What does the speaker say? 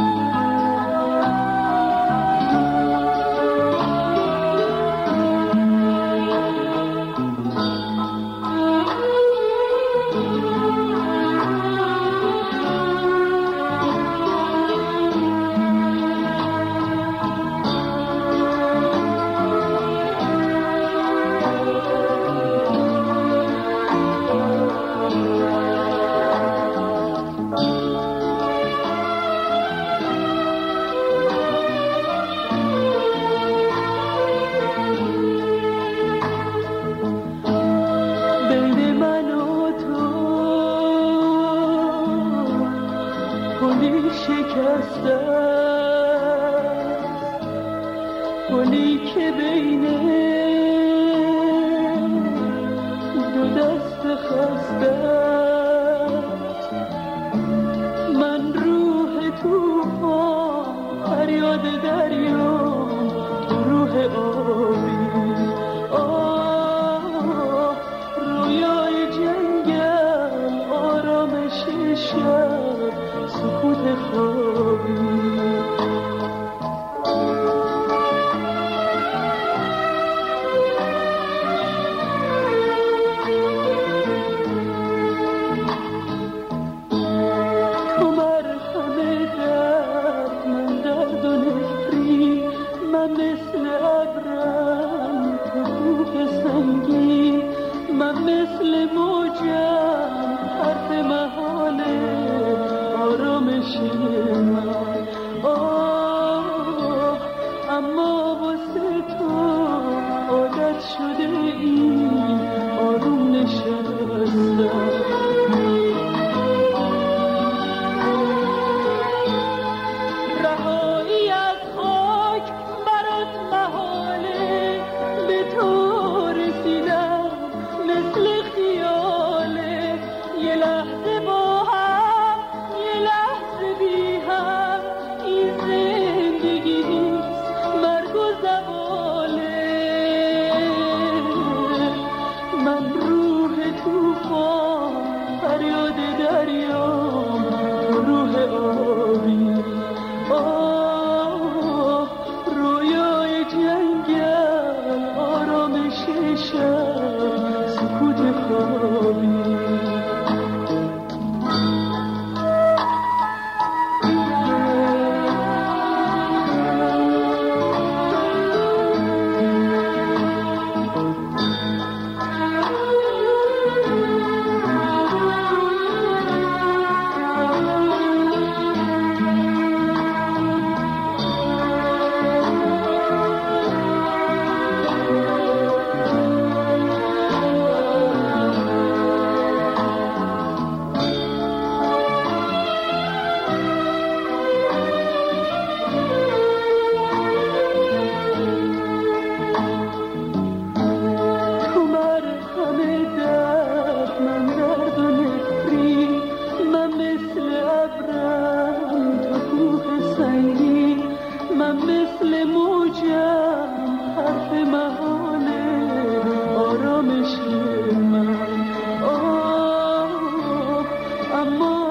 گلی که بین دو دست خسته من روح طوفان فریاد دریا روح آبی رویای جنگل آرامش شب سکوت خوابی مثل ابرم تو کوه سنگی من مثل موجم حرف محاله آرامش من اما واسه تو عادت شده این آروم نشستم رویای جنگل آرامش شب سکوت خوابی من مثل موجم حرف محاله آرامش من اما